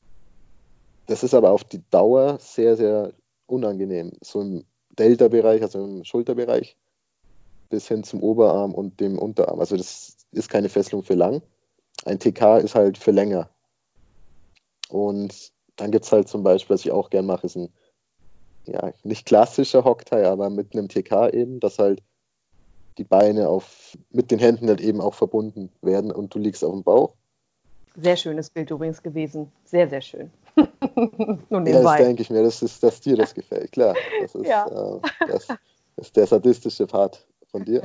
Das ist aber auf die Dauer sehr, sehr unangenehm. So im Delta-Bereich, also im Schulterbereich, bis hin zum Oberarm und dem Unterarm. Also das ist keine Fesselung für lang. Ein T K ist halt für länger. Und dann gibt es halt zum Beispiel, was ich auch gern mache, ist ein, ja, nicht klassischer Hocktie, aber mit einem T K eben, dass halt die Beine auf, mit den Händen halt eben auch verbunden werden und du liegst auf dem Bauch. Sehr schönes Bild übrigens gewesen. Sehr, sehr schön. Nun ja, das denke ich mir, das ist, dass dir das gefällt, klar. Das ist, ja. äh, das ist der sadistische Part von dir.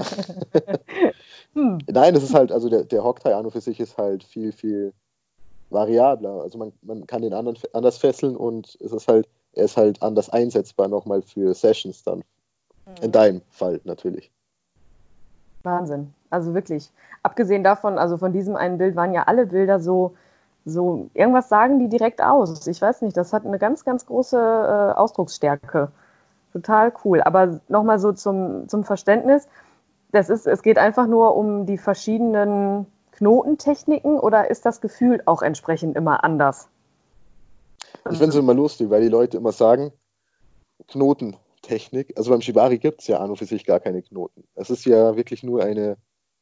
hm. Nein, das ist halt, also der, der Hocktie an und für sich ist halt viel, viel variabler. Also man, man kann den anderen anders fesseln und es ist halt, er ist halt anders einsetzbar nochmal für Sessions dann. Mhm. In deinem Fall natürlich. Wahnsinn. Also wirklich. Abgesehen davon, also von diesem einen Bild waren ja alle Bilder so, so irgendwas sagen die direkt aus. Ich weiß nicht, das hat eine ganz, ganz große äh, Ausdrucksstärke. Total cool. Aber nochmal so zum, zum Verständnis. Das ist, es geht einfach nur um die verschiedenen Knotentechniken oder ist das Gefühl auch entsprechend immer anders? Ich finde es immer lustig, weil die Leute immer sagen, Knotentechnik. Also beim Shibari gibt es ja an und für sich gar keine Knoten. Es ist ja wirklich nur eine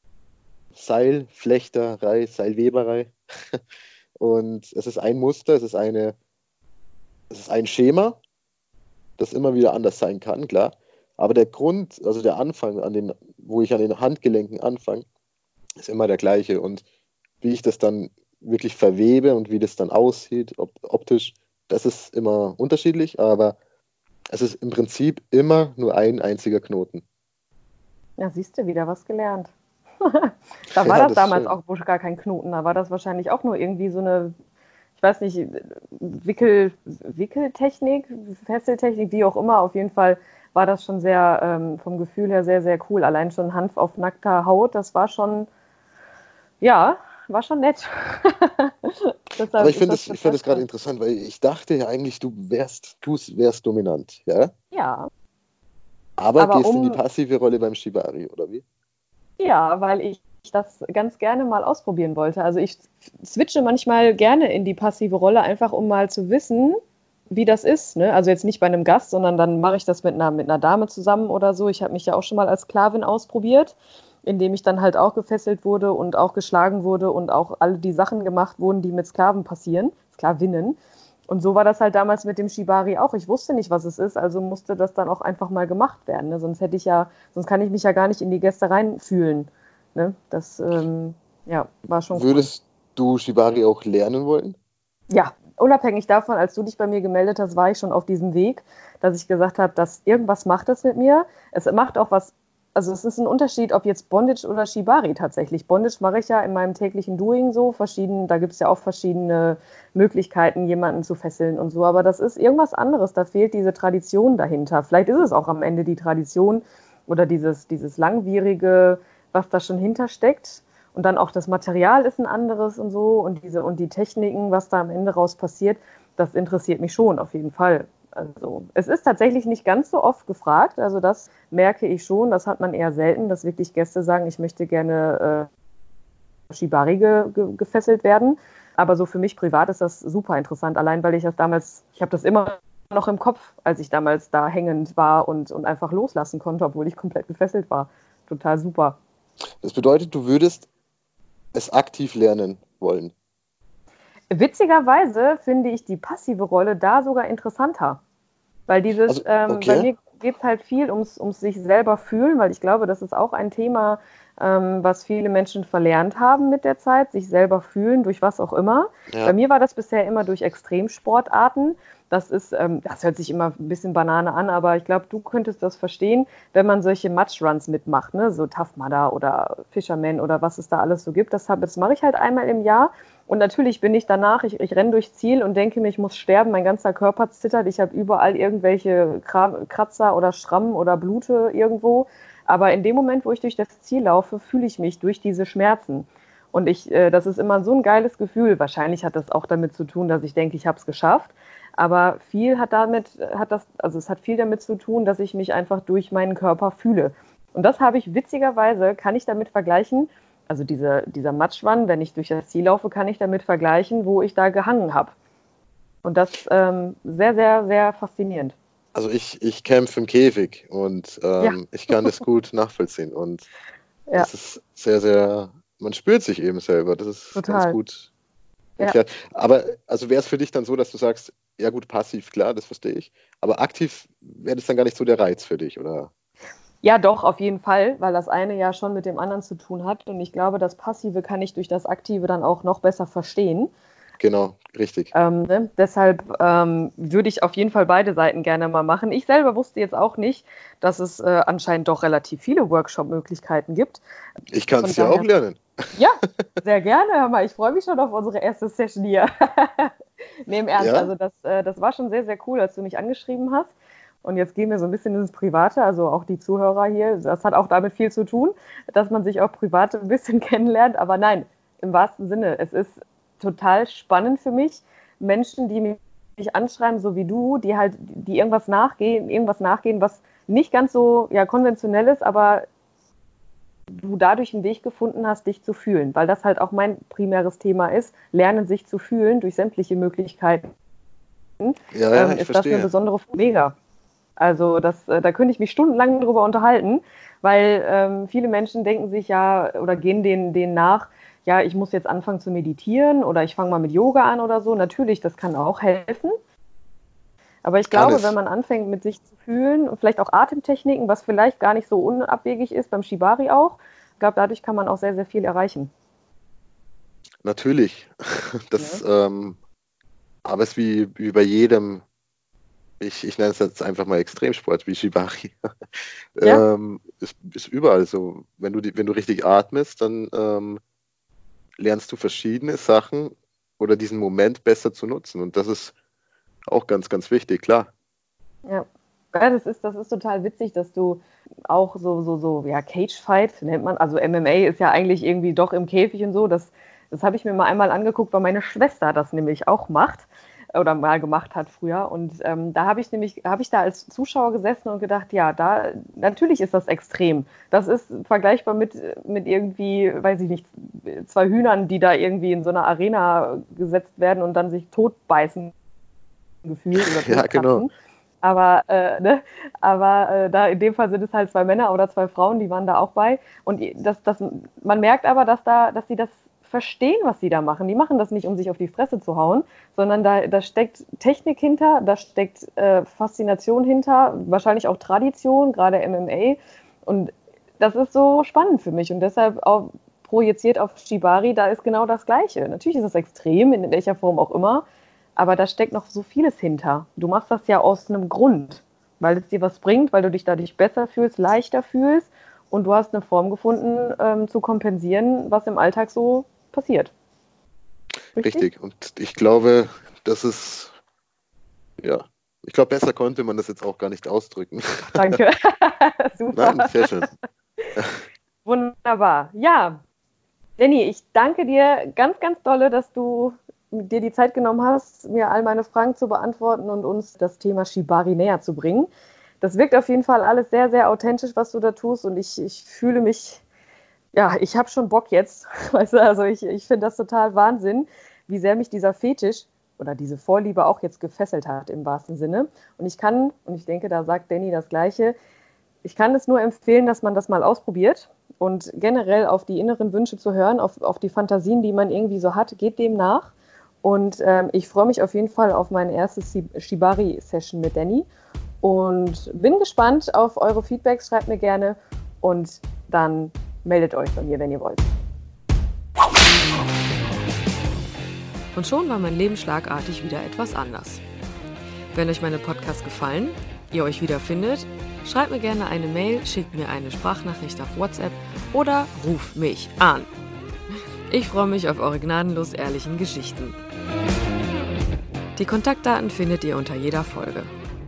Seilflechterei, Seilweberei. Und es ist ein Muster, es ist eine, es ist ein Schema, das immer wieder anders sein kann, klar. Aber der Grund, also der Anfang, an den, wo ich an den Handgelenken anfange, ist immer der gleiche. Und wie ich das dann wirklich verwebe und wie das dann aussieht, op- optisch, das ist immer unterschiedlich, aber es ist im Prinzip immer nur ein einziger Knoten. Ja, siehst du, wieder was gelernt. Da war Ja, das das damals stimmt. auch wohl gar kein Knoten, da war das wahrscheinlich auch nur irgendwie so eine, ich weiß nicht, Wickel, Wickeltechnik, Fesseltechnik, wie auch immer. Auf jeden Fall war das schon sehr, ähm, vom Gefühl her sehr, sehr cool. Allein schon Hanf auf nackter Haut, das war schon, ja, war schon nett. Deshalb Aber ich ist finde das es ich find es gerade total. interessant, weil ich dachte ja eigentlich, du wärst, du wärst dominant, ja? Ja, Aber aber gehst in die um, passive Rolle beim Shibari, oder wie? ja, weil ich das ganz gerne mal ausprobieren wollte. Also ich switche manchmal gerne in die passive Rolle, einfach um mal zu wissen, wie das ist. Ne? Also jetzt nicht bei einem Gast, sondern dann mache ich das mit einer, mit einer Dame zusammen oder so. Ich habe mich ja auch schon mal als Sklavin ausprobiert, indem ich dann halt auch gefesselt wurde und auch geschlagen wurde und auch alle die Sachen gemacht wurden, die mit Sklaven passieren, Sklavinnen. Und so war das halt damals mit dem Shibari auch. Ich wusste nicht, was es ist, also musste das dann auch einfach mal gemacht werden. Ne? Sonst hätte ich ja, sonst kann ich mich ja gar nicht in die Gäste reinfühlen. Ne? Das ähm, ja, war schon cool. Würdest du Shibari auch lernen wollen? Ja, unabhängig davon, als du dich bei mir gemeldet hast, war ich schon auf diesem Weg, dass ich gesagt habe, dass irgendwas macht das mit mir. Es macht auch was, also es ist ein Unterschied, ob jetzt Bondage oder Shibari tatsächlich. Bondage mache ich ja in meinem täglichen Doing so, verschieden, da gibt es ja auch verschiedene Möglichkeiten, jemanden zu fesseln und so, aber das ist irgendwas anderes, da fehlt diese Tradition dahinter. Vielleicht ist es auch am Ende die Tradition oder dieses, dieses langwierige, was da schon hintersteckt. Und dann auch das Material ist ein anderes und so und diese und die Techniken, was da am Ende raus passiert, das interessiert mich schon auf jeden Fall. Also es ist tatsächlich nicht ganz so oft gefragt, also das merke ich schon, das hat man eher selten, dass wirklich Gäste sagen, ich möchte gerne äh, Shibari ge, ge, gefesselt werden. Aber so für mich privat ist das super interessant, allein weil ich das damals, ich habe das immer noch im Kopf, als ich damals da hängend war und, und einfach loslassen konnte, obwohl ich komplett gefesselt war. Total super. Das bedeutet, du würdest es aktiv lernen wollen. Witzigerweise finde ich die passive Rolle da sogar interessanter. Weil dieses, Also, ähm, bei okay, mir geht es halt viel ums, ums sich selber fühlen, weil ich glaube, das ist auch ein Thema, ähm, was viele Menschen verlernt haben mit der Zeit, sich selber fühlen, durch was auch immer. Bei ja. mir war das bisher immer durch Extremsportarten. Das ist, ähm, das hört sich immer ein bisschen Banane an, aber ich glaube, du könntest das verstehen, wenn man solche Matchruns mitmacht, ne? So Tough Mudder oder Fisherman oder was es da alles so gibt. Das, hab, das mache ich halt einmal im Jahr. Und natürlich bin ich danach, ich, ich renne durchs Ziel und denke mir, ich muss sterben, mein ganzer Körper zittert, ich habe überall irgendwelche Kratzer oder Schrammen oder Blute irgendwo. Aber in dem Moment, wo ich durch das Ziel laufe, fühle ich mich durch diese Schmerzen. Und ich, äh, das ist immer so ein geiles Gefühl. Wahrscheinlich hat das auch damit zu tun, dass ich denke, ich habe es geschafft. Aber viel hat damit, hat das, also es hat viel damit zu tun, dass ich mich einfach durch meinen Körper fühle. Und das habe ich witzigerweise, kann ich damit vergleichen, also diese, dieser Matschwann, wenn ich durch das Ziel laufe, kann ich damit vergleichen, wo ich da gehangen habe. Und das ähm, sehr, sehr, sehr faszinierend. Also ich, ich kämpfe im Käfig und Ja, ähm, ich kann das gut nachvollziehen. Und ja, das ist sehr, sehr, man spürt sich eben selber. Das ist ganz total. gut Ja. erklärt. Aber also wäre es für dich dann so, dass du sagst, ja gut, passiv, klar, das verstehe ich. Aber aktiv wäre das dann gar nicht so der Reiz für dich, oder? Ja, doch, auf jeden Fall, weil das eine ja schon mit dem anderen zu tun hat. Und ich glaube, das Passive kann ich durch das Aktive dann auch noch besser verstehen. Genau, richtig. Ähm, ne? Deshalb ähm, würde ich auf jeden Fall beide Seiten gerne mal machen. Ich selber wusste jetzt auch nicht, dass es äh, anscheinend doch relativ viele Workshop-Möglichkeiten gibt. Ich kann Von es ja auch daher, lernen. ja, sehr gerne. Hör mal, ich freue mich schon auf unsere erste Session hier. Nee, im Ernst, Ja, also das, äh, das war schon sehr, sehr cool, als du mich angeschrieben hast. Und jetzt gehen wir so ein bisschen ins Private, also auch die Zuhörer hier. Das hat auch damit viel zu tun, dass man sich auch privat ein bisschen kennenlernt. Aber nein, im wahrsten Sinne, es ist total spannend für mich, Menschen, die mich anschreiben, so wie du, die halt, die irgendwas nachgehen, irgendwas nachgehen, was nicht ganz so ja, konventionell ist, aber du dadurch einen Weg gefunden hast, dich zu fühlen, weil das halt auch mein primäres Thema ist, lernen sich zu fühlen durch sämtliche Möglichkeiten, ja, ja, ähm, ich ist verstehe. das eine besondere Mega. Also das, äh, da könnte ich mich stundenlang drüber unterhalten, weil ähm, viele Menschen denken sich ja oder gehen denen, denen nach, ja, ich muss jetzt anfangen zu meditieren oder ich fange mal mit Yoga an oder so. Natürlich, das kann auch helfen. Aber ich glaube, Alles. wenn man anfängt, mit sich zu fühlen und vielleicht auch Atemtechniken, was vielleicht gar nicht so unabwegig ist, beim Shibari auch, ich glaube, dadurch kann man auch sehr, sehr viel erreichen. Natürlich. Das, ja. ähm, aber es ist wie, wie bei jedem, ich, ich nenne es jetzt einfach mal Extremsport, wie Shibari. Ja. ähm, ist, ist überall so. Wenn du, die, wenn du richtig atmest, dann ähm, lernst du verschiedene Sachen oder diesen Moment besser zu nutzen. Und das ist auch ganz, ganz wichtig, klar. Ja, ja das, ist, das ist total witzig, dass du auch so, so, so, ja, Cage-Fight nennt man, also M M A ist ja eigentlich irgendwie doch im Käfig und so, das, das habe ich mir mal einmal angeguckt, weil meine Schwester das nämlich auch macht oder mal gemacht hat früher und ähm, da habe ich nämlich, habe ich da als Zuschauer gesessen und gedacht, ja, da, natürlich ist das extrem. Das ist vergleichbar mit, mit irgendwie, weiß ich nicht, zwei Hühnern, die da irgendwie in so einer Arena gesetzt werden und dann sich totbeißen gefühlt oder ja, genau. Aber, äh, ne? Aber äh, da in dem Fall sind es halt zwei Männer oder zwei Frauen, die waren da auch bei. Und das, das, man merkt aber, dass da, dass sie das verstehen, was sie da machen. Die machen das nicht, um sich auf die Fresse zu hauen, sondern da, da steckt Technik hinter, da steckt äh, Faszination hinter, wahrscheinlich auch Tradition, gerade M M A. Und das ist so spannend für mich. Und deshalb auch projiziert auf Shibari, da ist genau das Gleiche. Natürlich ist es extrem, in welcher Form auch immer. Aber da steckt noch so vieles hinter. Du machst das ja aus einem Grund, weil es dir was bringt, weil du dich dadurch besser fühlst, leichter fühlst und du hast eine Form gefunden, ähm, zu kompensieren, was im Alltag so passiert. Richtig? Richtig. Und ich glaube, das ist, ja, ich glaube, besser konnte man das jetzt auch gar nicht ausdrücken. Danke. Super. Nein, sehr schön. Wunderbar. Ja, Danny, ich danke dir ganz, ganz dolle, dass du dir die Zeit genommen hast, mir all meine Fragen zu beantworten und uns das Thema Shibari näher zu bringen. Das wirkt auf jeden Fall alles sehr, sehr authentisch, was du da tust und ich, ich fühle mich, ja, ich habe schon Bock jetzt, weißt du, also ich, ich finde das total Wahnsinn, wie sehr mich dieser Fetisch oder diese Vorliebe auch jetzt gefesselt hat im wahrsten Sinne und ich kann, und ich denke, da sagt Danny das Gleiche, ich kann es nur empfehlen, dass man das mal ausprobiert und generell auf die inneren Wünsche zu hören, auf, auf die Fantasien, die man irgendwie so hat, geht dem nach. Und ähm, ich freue mich auf jeden Fall auf meine erste Shibari-Session mit Danny und bin gespannt auf eure Feedbacks. Schreibt mir gerne und dann meldet euch bei mir, wenn ihr wollt. Und schon war mein Leben schlagartig wieder etwas anders. Wenn euch meine Podcasts gefallen, ihr euch wiederfindet, schreibt mir gerne eine Mail, schickt mir eine Sprachnachricht auf WhatsApp oder ruft mich an. Ich freue mich auf eure gnadenlos ehrlichen Geschichten. Die Kontaktdaten findet ihr unter jeder Folge.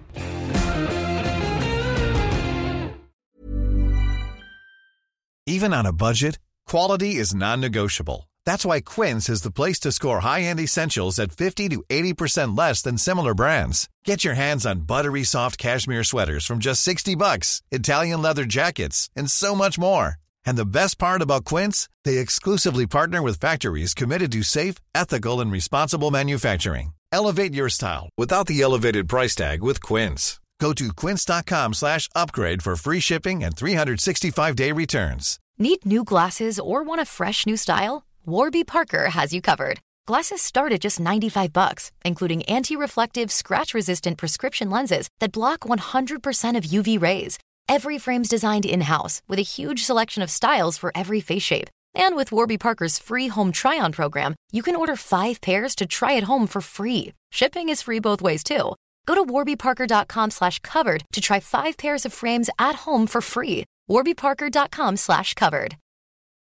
Even on a budget, quality is non-negotiable. That's why Quince is the place to score high-end essentials at fifty to eighty percent less than similar brands. Get your hands on buttery soft cashmere sweaters from just sixty bucks, Italian leather jackets, and so much more. And the best part about Quince, they exclusively partner with factories committed to safe, ethical, and responsible manufacturing. Elevate your style without the elevated price tag with Quince. Go to quince.com slash upgrade for free shipping and three sixty-five day returns. Need new glasses or want a fresh new style? Warby Parker has you covered. Glasses start at just ninety-five bucks, including anti-reflective, scratch-resistant prescription lenses that block one hundred percent of U V rays. Every frame's designed in-house with a huge selection of styles for every face shape. And with Warby Parker's free home try-on program, you can order five pairs to try at home for free. Shipping is free both ways, too. Go to warbyparker.com slash covered to try five pairs of frames at home for free. warbyparker.com slash covered.